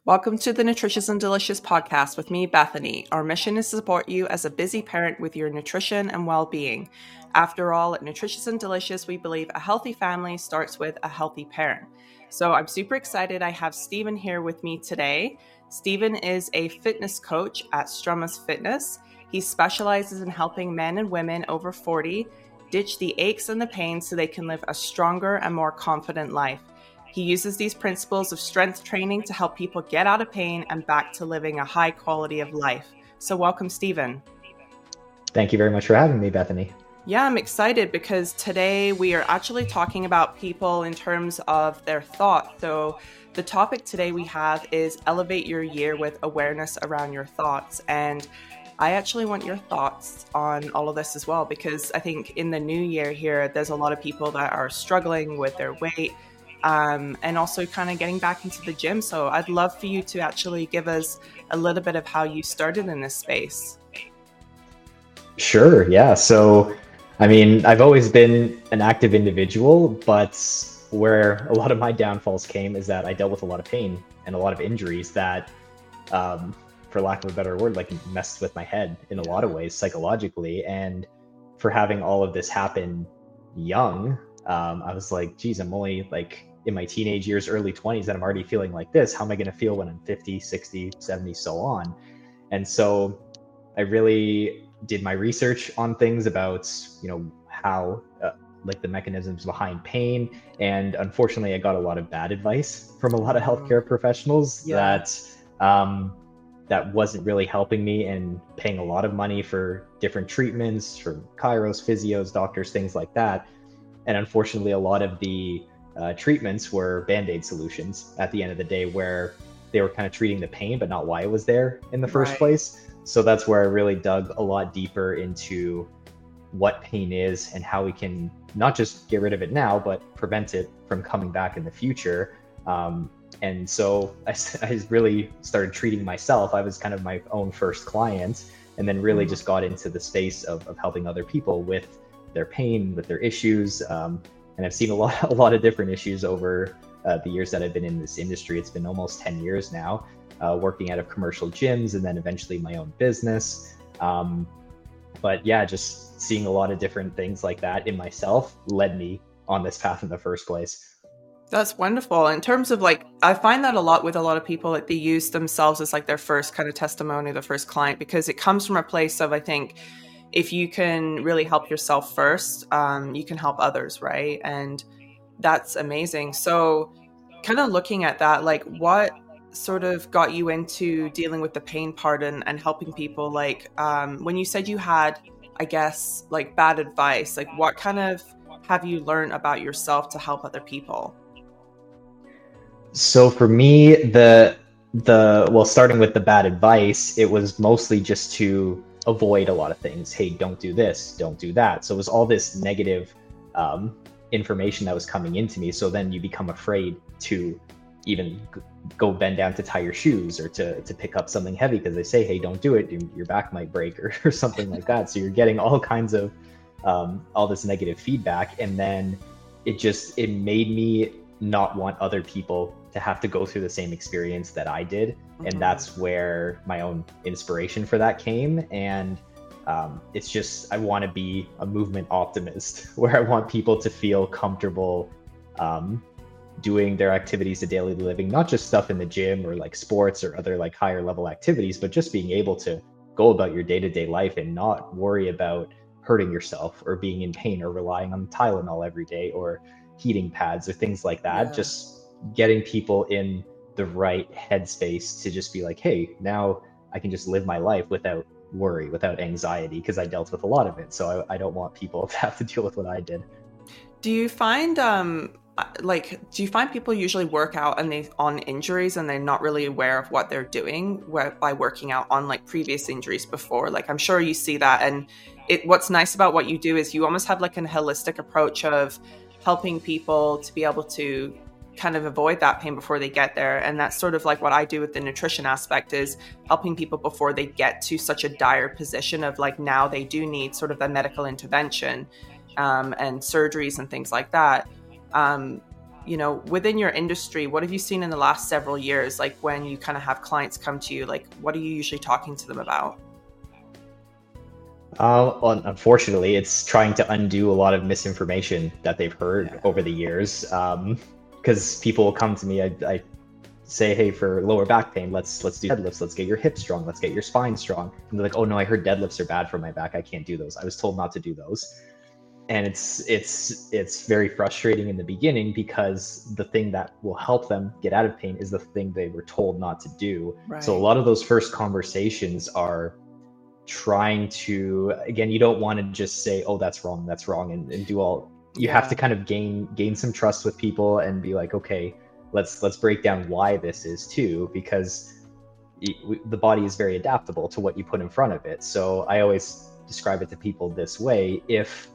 Welcome to the Nutritious and Delicious podcast with me, Bethany. Our mission is to support you as a busy parent with your nutrition and well-being. After all, at Nutritious and Delicious, we believe a healthy family starts with a healthy parent. So I'm super excited. I have Stephen here with me today. Stephen is a fitness coach at Strummus Fitness. He specializes in helping men and women over 40 ditch the aches and the pains so they can live a stronger and more confident life. He uses these principles of strength training to help people get out of pain and back to living a high quality of life. So welcome, Stephen. Thank you very much for having me, Bethany. Yeah, I'm excited because today we are actually talking about people in terms of their thoughts. So the topic today we have is elevate your year with awareness around your thoughts. And I actually want your thoughts on all of this as well, because I think in the new year here, there's a lot of people that are struggling with their weight, and also kind of getting back into the gym. So I'd love for you to actually give us a little bit of how you started in this space. Sure, yeah. So, I've always been an active individual, but where a lot of my downfalls came is that I dealt with a lot of pain and a lot of injuries that, for lack of a better word, like messed with my head in a lot of ways psychologically. And for having all of this happen young, I was like, geez, I'm only like in my teenage years, early 20s, and I'm already feeling like this. How am I going to feel when I'm 50, 60, 70, so on? And so I really did my research on things about, how like the mechanisms behind pain. And unfortunately, I got a lot of bad advice from a lot of healthcare professionals that wasn't really helping me, and paying a lot of money for different treatments from chiros, physios, doctors, things like that. And unfortunately, a lot of the treatments were Band-Aid solutions at the end of the day, where they were kind of treating the pain, but not why it was there in the first place. So that's where I really dug a lot deeper into what pain is and how we can not just get rid of it now, but prevent it from coming back in the future. And so I really started treating myself. I was kind of my own first client, and then really just got into the space of helping other people with their pain, with their issues. And I've seen a lot of different issues over the years that I've been in this industry. It's been almost 10 years now, working out of commercial gyms and then eventually my own business. But yeah, just seeing a lot of different things like that in myself led me on this path in the first place. That's wonderful. In terms of I find that a lot with a lot of people, they use themselves as like their first kind of testimony, the first client, because it comes from a place of, I think, if you can really help yourself first, you can help others, right? And that's amazing. So kind of looking at that, what sort of got you into dealing with the pain part and helping people? When you said you had, I guess, bad advice, what kind of have you learned about yourself to help other people? So for me, starting with the bad advice, it was mostly just to avoid a lot of things. Hey, don't do this, don't do that. So it was all this negative information that was coming into me. So then you become afraid to even go bend down to tie your shoes or to pick up something heavy, because they say, hey, don't do it, your back might break or something like that. So you're getting all kinds of all this negative feedback. And then it made me not want other people to have to go through the same experience that I did. And that's where my own inspiration for that came. And it's just, I want to be a movement optimist, where I want people to feel comfortable doing their activities of daily living, not just stuff in the gym or sports or other higher level activities, but just being able to go about your day-to-day life and not worry about hurting yourself or being in pain or relying on Tylenol every day or heating pads or things like that. Yeah. Just getting people in the right headspace to just be like, hey, now I can just live my life without worry, without anxiety, because I dealt with a lot of it. So I don't want people to have to deal with what I did. Do you find people usually work out on injuries and they're not really aware of what they're doing by working out on previous injuries before? I'm sure you see that. And what's nice about what you do is you almost have a holistic approach of helping people to be able to kind of avoid that pain before they get there. And that's sort of what I do with the nutrition aspect, is helping people before they get to such a dire position of now they do need sort of the medical intervention and surgeries and things like that. within your industry, what have you seen in the last several years? Like when you kind of have clients come to you, like what are you usually talking to them about? Unfortunately, it's trying to undo a lot of misinformation that they've heard over the years. Because people will come to me, I say, hey, for lower back pain, let's do deadlifts, let's get your hips strong, let's get your spine strong. And they're like, oh no, I heard deadlifts are bad for my back, I can't do those. I was told not to do those. And it's very frustrating in the beginning because the thing that will help them get out of pain is the thing they were told not to do. Right. So a lot of those first conversations are trying to, again, you don't want to just say, oh, that's wrong, and do all. You have to kind of gain some trust with people and be like, okay, let's break down why this is too, because the body is very adaptable to what you put in front of it. So I always describe it to people this way: if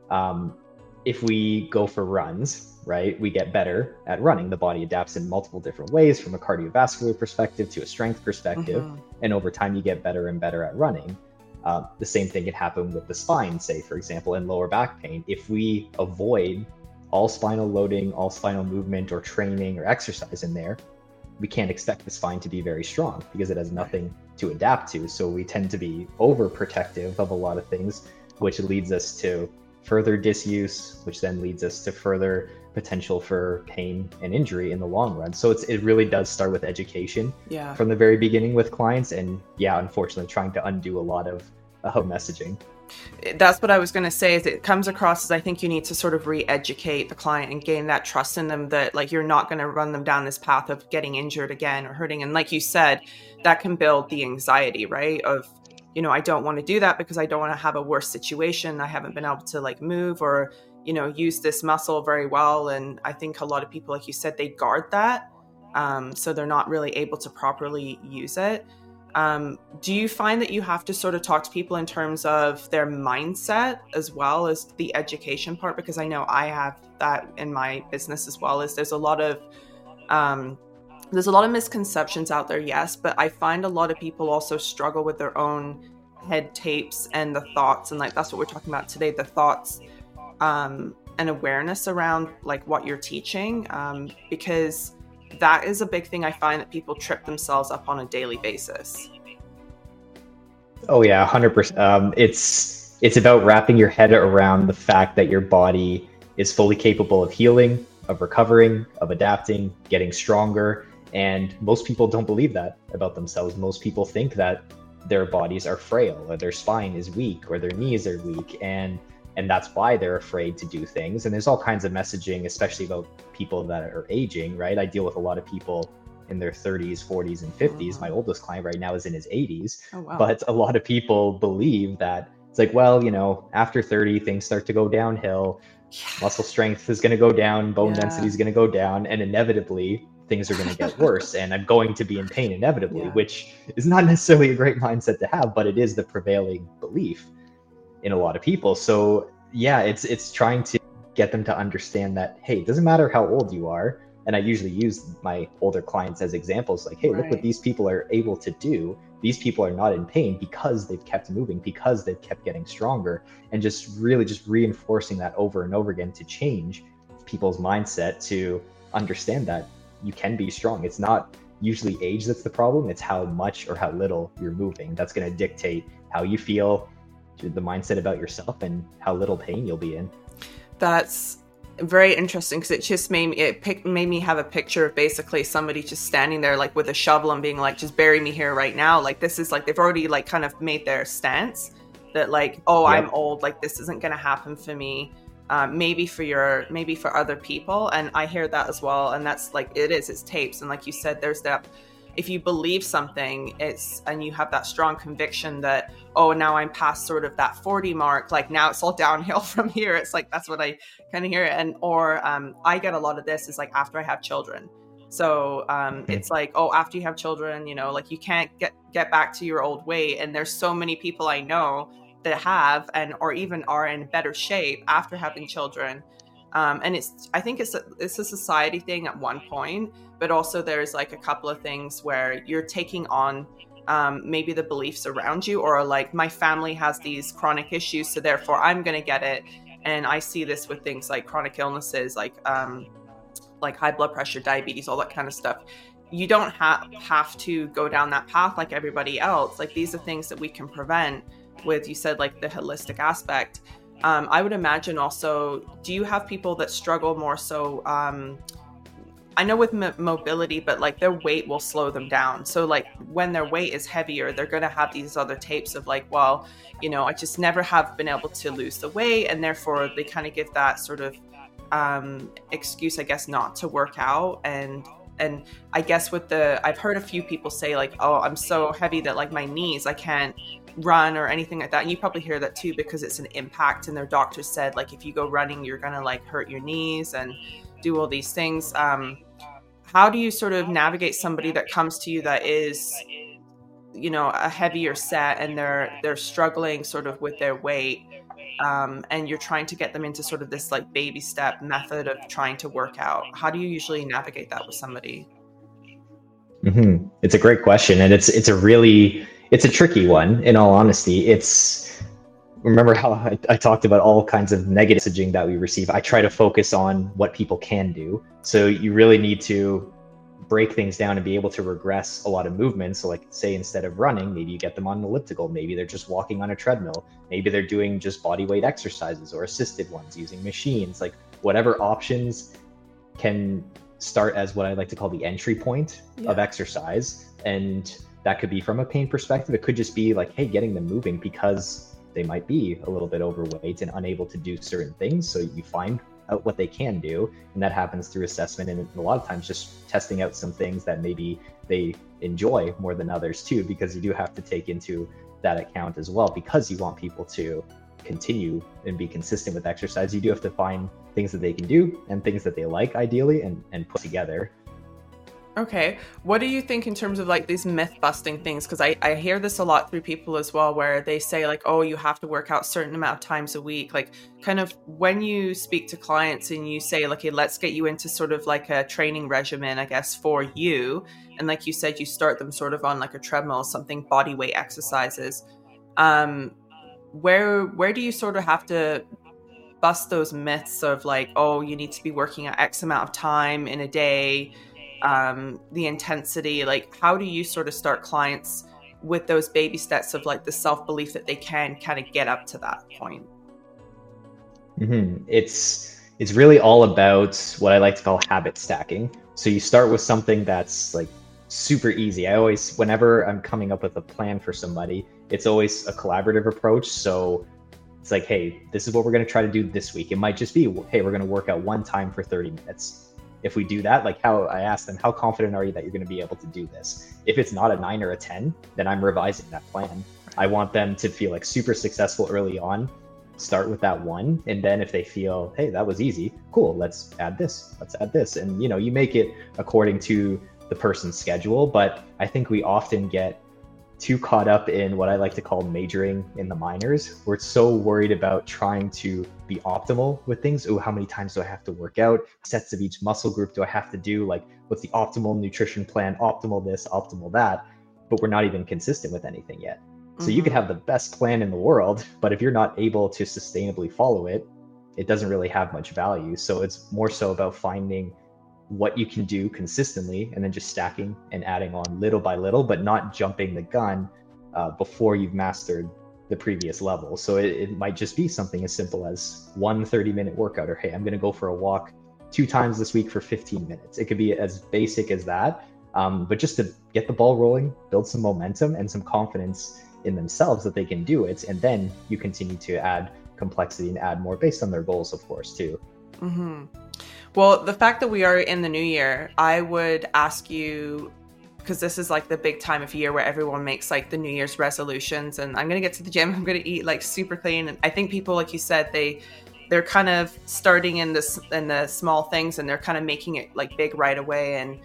we go for runs, right, we get better at running. The body adapts in multiple different ways, from a cardiovascular perspective to a strength perspective, and over time you get better and better at running. The same thing can happen with the spine, say, for example, in lower back pain. If we avoid all spinal loading, all spinal movement or training or exercise in there, we can't expect the spine to be very strong because it has nothing to adapt to. So we tend to be overprotective of a lot of things, which leads us to further disuse, which then leads us to further potential for pain and injury in the long run. So it really does start with education from the very beginning with clients. And unfortunately, trying to undo a lot of messaging. That's what I was going to say, is it comes across as I think you need to sort of re-educate the client and gain that trust in them that like you're not going to run them down this path of getting injured again or hurting. And like you said, that can build the anxiety, right? Of, I don't want to do that because I don't want to have a worse situation. I haven't been able to like move or, use this muscle very well. And I think a lot of people, like you said, they guard that. So they're not really able to properly use it. Do you find that you have to sort of talk to people in terms of their mindset as well as the education part? Because I know I have that in my business as well. As there's a lot of misconceptions out there, yes, but I find a lot of people also struggle with their own head tapes and the thoughts, and like that's what we're talking about today, the thoughts and awareness around like what you're teaching, because that is a big thing I find that people trip themselves up on a daily basis. Oh yeah, 100%. It's about wrapping your head around the fact that your body is fully capable of healing, of recovering, of adapting, getting stronger. And most people don't believe that about themselves. Most people think that their bodies are frail, or their spine is weak, or their knees are weak. And that's why they're afraid to do things. And there's all kinds of messaging, especially about people that are aging, right? I deal with a lot of people in their 30s, 40s, and 50s. My oldest client right now is in his 80s. Oh, wow. But a lot of people believe that it's like, well, after 30, things start to go downhill. Muscle strength is going to go down, bone density is going to go down, and inevitably things are going to get worse. And I'm going to be in pain inevitably, which is not necessarily a great mindset to have, but it is the prevailing belief in a lot of people. So it's trying to get them to understand that, hey, it doesn't matter how old you are. And I usually use my older clients as examples, like, hey, look what these people are able to do. These people are not in pain because they've kept moving, because they've kept getting stronger, and just reinforcing that over and over again to change people's mindset to understand that you can be strong. It's not usually age that's the problem. It's how much or how little you're moving. That's going to dictate how you feel, the mindset about yourself, and how little pain you'll be in. That's very interesting, because it just made me have a picture of basically somebody just standing there like with a shovel and being like, just bury me here right now. Like this is like, they've already like kind of made their stance that like, I'm old, like this isn't going to happen for me. Maybe for other people. And I hear that as well. And that's like, it's tapes. And like you said, there's that, if you believe something, and you have that strong conviction that, now I'm past sort of that 40 mark, like now it's all downhill from here. It's like, that's what I kind of hear. I get a lot of this is like after I have children. So it's like, after you have children, like you can't get back to your old weight. And there's so many people I know that have, or even are in better shape after having children. And I think it's a society thing at one point, but also there's like a couple of things where you're taking on maybe the beliefs around you, or like my family has these chronic issues, so therefore I'm going to get it. And I see this with things like chronic illnesses, like like high blood pressure, diabetes, all that kind of stuff. You don't have to go down that path like everybody else. Like these are things that we can prevent with, you said, like the holistic aspect. I would imagine also, do you have people that struggle more so, I know with mobility, but like their weight will slow them down. So like when their weight is heavier, they're going to have these other tapes of like, well, you know, I just never have been able to lose the weight. And therefore they kind of give that sort of excuse, I guess, not to work out. And I guess with I've heard a few people say like, oh, I'm so heavy that like my knees, I can't run or anything like that. And you probably hear that too, because it's an impact. And their doctor said, like, if you go running, you're going to like hurt your knees and do all these things. How do you sort of navigate somebody that comes to you that is, you know, a heavier set and they're struggling sort of with their weight, and you're trying to get them into sort of this like baby step method of trying to work out? How do you usually navigate that with somebody? Mm-hmm. It's a great question, and it's a tricky one. In all honesty, remember how I talked about all kinds of negative messaging that we receive. I try to focus on what people can do. So you really need to break things down and be able to regress a lot of movements. So like say instead of running, maybe you get them on an elliptical, maybe they're just walking on a treadmill, maybe they're doing just body weight exercises or assisted ones using machines. Like whatever options can start as what I like to call the entry point of exercise. And that could be from a pain perspective. It could just be like, hey, getting them moving because they might be a little bit overweight and unable to do certain things. So you find out what they can do. And that happens through assessment. And a lot of times just testing out some things that maybe they enjoy more than others too, because you do have to take into that account as well, because you want people to continue and be consistent with exercise. You do have to find things that they can do and things that they like ideally and put together. Okay. What do you think in terms of like these myth busting things? Because I hear this a lot through people as well, where they say like, oh, you have to work out a certain amount of times a week. Like kind of when you speak to clients and you say, like, hey, let's get you into sort of like a training regimen, I guess, for you. And like you said, you start them sort of on like a treadmill, something body weight exercises. Where do you sort of have to bust those myths of like, oh, you need to be working at X amount of time in a day? The intensity, like how do you sort of start clients with those baby steps of like the self-belief that they can kind of get up to that point? Mm-hmm. It's really all about what I like to call habit stacking. So you start with something that's like super easy. I always, whenever I'm coming up with a plan for somebody, it's always a collaborative approach. So it's like, hey, this is what we're going to try to do this week. It might just be, hey, we're going to work out one time for 30 minutes. If we do that, like how I ask them, how confident are you that you're going to be able to do this? If it's not a 9 or a 10, then I'm revising that plan. I want them to feel like super successful early on. Start with that one. And then if they feel, hey, that was easy, cool, let's add this. And, you know, you make it according to the person's schedule. But I think we often get too caught up in what I like to call majoring in the minors. We're so worried about trying to be optimal with things. Oh, how many times do I have to work out? Sets of each muscle group do I have to do? Like, what's the optimal nutrition plan? Optimal this, optimal that. But we're not even consistent with anything yet. So you could have the best plan in the world, but if you're not able to sustainably follow it, it doesn't really have much value. So it's more so about finding what you can do consistently and then just stacking and adding on little by little, but not jumping the gun before you've mastered the previous level. So it might just be something as simple as one 30-minute workout, or hey, I'm going to go for a walk 2 times this week for 15 minutes. It could be as basic as that, but just to get the ball rolling, build some momentum and some confidence in themselves that they can do it. And then you continue to add complexity and add more based on their goals, of course, too. Mm-hmm. Well, the fact that we are in the new year, I would ask you, because this is like the big time of year where everyone makes like the New Year's resolutions, and I'm going to get to the gym, I'm going to eat like super clean. And I think people, like you said, they're kind of starting in the small things and they're kind of making it like big right away. And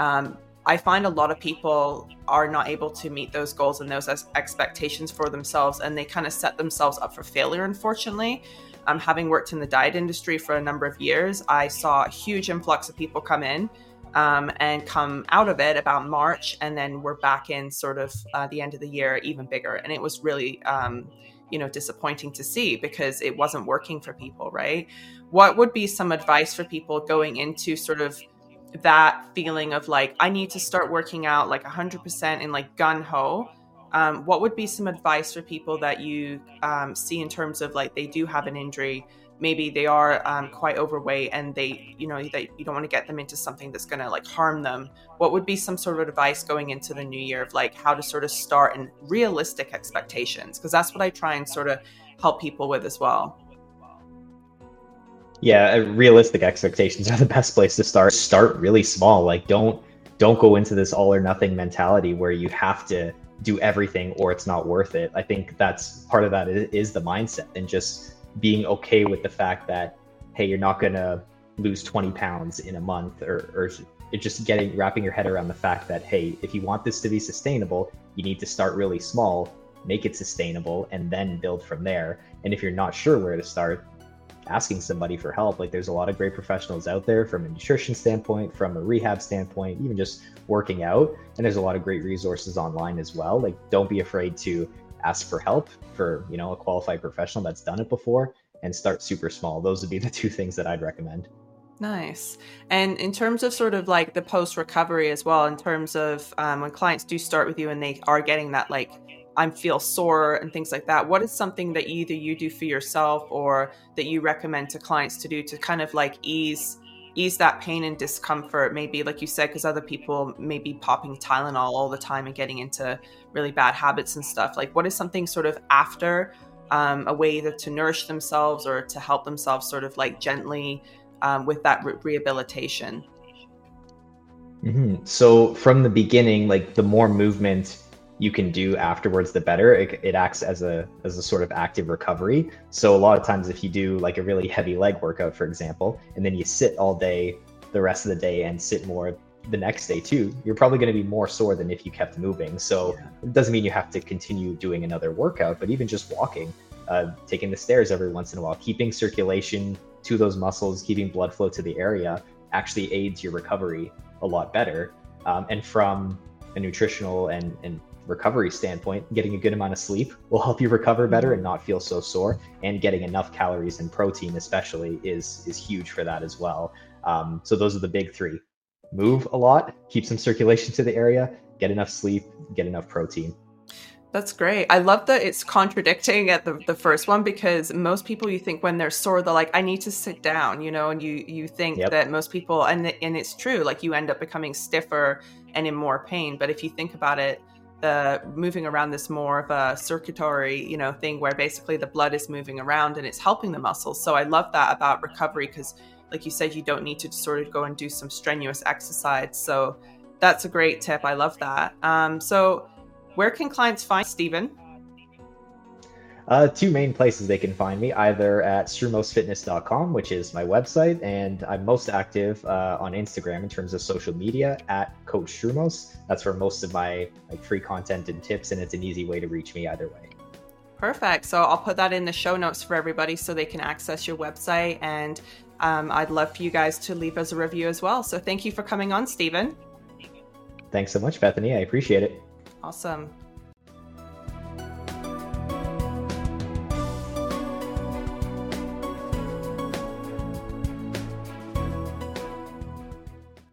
I find a lot of people are not able to meet those goals and those expectations for themselves, and they kind of set themselves up for failure, unfortunately. Having worked in the diet industry for a number of years, I saw a huge influx of people come in and come out of it about March, and then we're back in sort of the end of the year even bigger. And it was really, disappointing to see because it wasn't working for people, right? What would be some advice for people going into sort of that feeling of like, I need to start working out like 100% in like gun ho? What would be some advice for people that you see in terms of like they do have an injury, maybe they are quite overweight, and they, that you don't want to get them into something that's going to like harm them? What would be some sort of advice going into the new year of like how to sort of start and realistic expectations? Because that's what I try and sort of help people with as well. Yeah, realistic expectations are the best place to start. Start really small. Like don't go into this all or nothing mentality where you have to do everything or it's not worth it. I think that's part of that is the mindset, and just being okay with the fact that, hey, you're not going to lose 20 pounds in a month, or just wrapping your head around the fact that, hey, if you want this to be sustainable, you need to start really small, make it sustainable, and then build from there. And if you're not sure where to start, asking somebody for help. Like there's a lot of great professionals out there from a nutrition standpoint, from a rehab standpoint, even just working out. And there's a lot of great resources online as well. Like don't be afraid to ask for help for, a qualified professional that's done it before, and start super small. Those would be the two things that I'd recommend. Nice. And in terms of sort of like the post recovery as well, in terms of when clients do start with you and they are getting that like, I feel sore and things like that, what is something that either you do for yourself or that you recommend to clients to do to kind of like ease that pain and discomfort? Maybe like you said, because other people may be popping Tylenol all the time and getting into really bad habits and stuff. Like what is something sort of after a way either to nourish themselves or to help themselves sort of like gently with that rehabilitation? Mm-hmm. So from the beginning, like the more movement you can do afterwards, the better. It acts as a sort of active recovery. So a lot of times if you do like a really heavy leg workout, for example, and then you sit all day the rest of the day and sit more the next day too, you're probably going to be more sore than if you kept moving. So it doesn't mean you have to continue doing another workout, but even just walking, taking the stairs every once in a while, keeping circulation to those muscles, keeping blood flow to the area actually aids your recovery a lot better. And from a nutritional and recovery standpoint, getting a good amount of sleep will help you recover better and not feel so sore, and getting enough calories and protein especially is huge for that as well. So those are the big three: move a lot, keep some circulation to the area, get enough sleep, get enough protein. That's great. I love that it's contradicting at the first one, because most people, you think when they're sore, they're like, I need to sit down, and you think that most people, and it's true, like you end up becoming stiffer and in more pain. But if you think about it, the moving around is more of a circulatory, thing where basically the blood is moving around and it's helping the muscles. So I love that about recovery, because like you said, you don't need to sort of go and do some strenuous exercise. So that's a great tip. I love that. So where can clients find Stephen? Two main places they can find me, either at strumosfitness.com, which is my website, and I'm most active on Instagram in terms of social media at Coach Strumos. That's where most of my free content and tips, and it's an easy way to reach me either way. Perfect. So I'll put that in the show notes for everybody so they can access your website, and I'd love for you guys to leave us a review as well. So thank you for coming on, Stephen. Thanks so much, Bethany. I appreciate it. Awesome.